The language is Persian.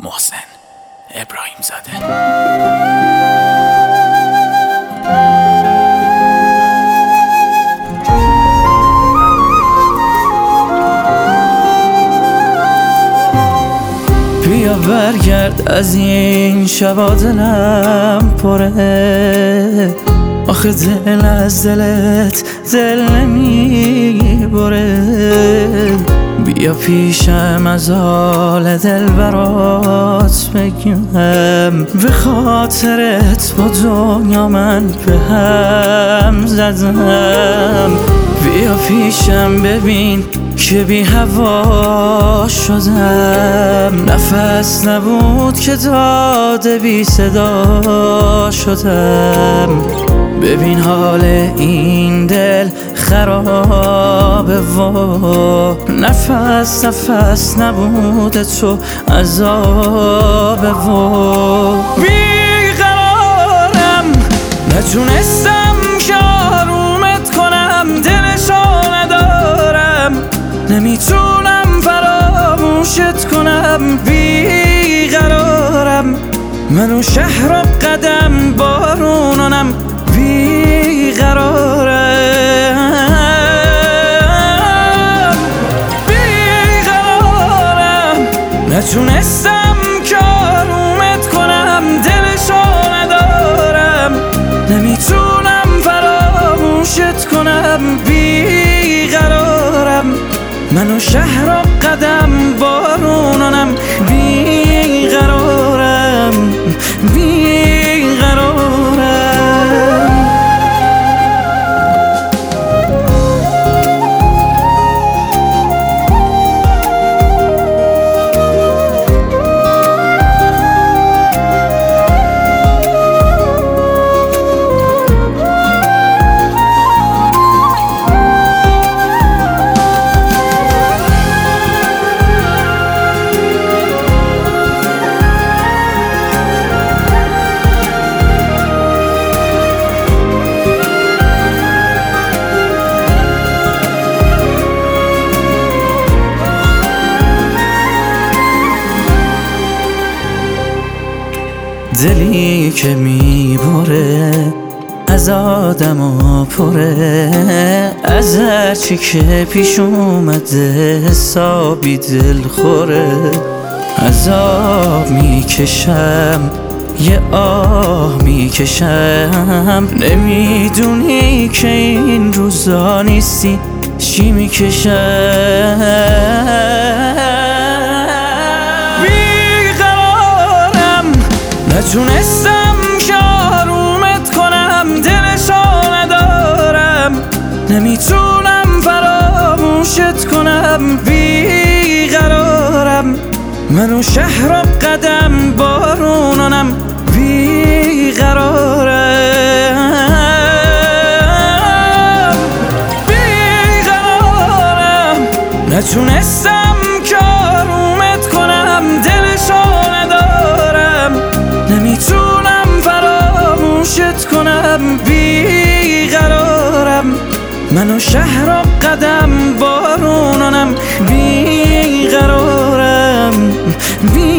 محسن ابراهیم زاده. بیا برگرد از این شبا دلم پره، آخه دل از دلت دل نمیبره. بیا پیشم از حال دل برات بگم، به خاطرت با دنیا من به هم زدم. بیا پیشم ببین که بی هوا شدم، نفس نبود که داده بی صدا شدم. ببین حال این دل خرابه و نفس نبود تو عذابه و بیقرارم، نتونستم که آرومت کنم، دلشو ندارم، نمیتونم فراموشت کنم. بیقرارم، منو شهر و قدم بارونانم. بیقرارم، نتونستم که آرومت کنم، دلشو ندارم، نمیتونم فراموشت کنم. بیقرارم، منو شهر و قدم بارونانم. بیقرارم، دلی که میبره از آدم و پره، از هرچی که پیش اومده حسابی دل خوره. عذاب میکشم، یه آه میکشم، نمیدونی که این روزا نیستی چی میکشم. نتونستم که آرومت کنم، دلشو ندارم، نمیتونم فراموشت کنم. بیقرارم، منو شهر و قدم بارونانم. بیقرارم، نتونستم که آرومت کنم، دلشو ندارم، نمیتونم فراموشت کنم. بیقرارم، منو شهر و قدم بارونانم. بیقرارم.